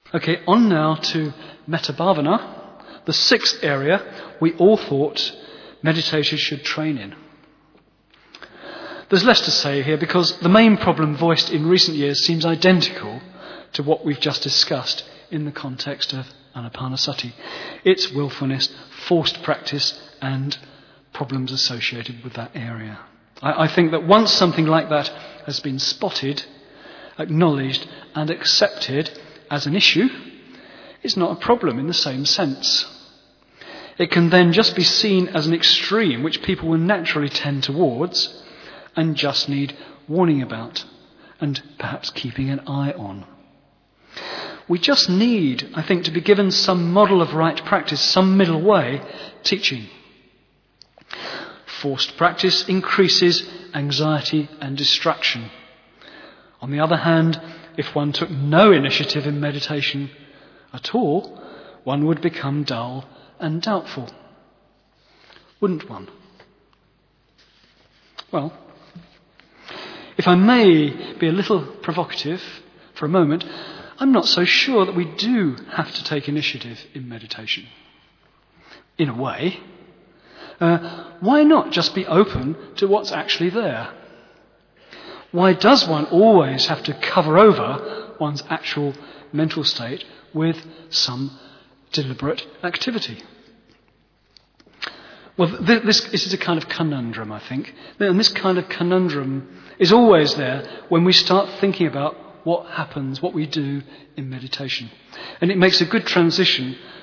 Okay, on now to Metta Bhavana, the sixth area we all thought meditators should train in. There's less to say here because the main problem voiced in recent years seems identical to what we've just discussed in the context of Anapanasati. It's willfulness, forced practice, and problems associated with that area. I think that once something like that has been spotted, acknowledged, and accepted as an issue, it's not a problem in the same sense. It can then just be seen as an extreme which people will naturally tend towards and just need warning about and perhaps keeping an eye on. We just need, I think, to be given some model of right practice, some middle way teaching. Forced practice increases anxiety and distraction. On the other hand, if one took no initiative in meditation at all, one would become dull and doubtful. Wouldn't one? Well, if I may be a little provocative for a moment, I'm not so sure that we do have to take initiative in meditation. In a way, why not just be open to what's actually there? Why does one always have to cover over one's actual mental state with some deliberate activity? Well, this is a kind of conundrum, I think. And this kind of conundrum is always there when we start thinking about what happens, what we do in meditation. And it makes a good transition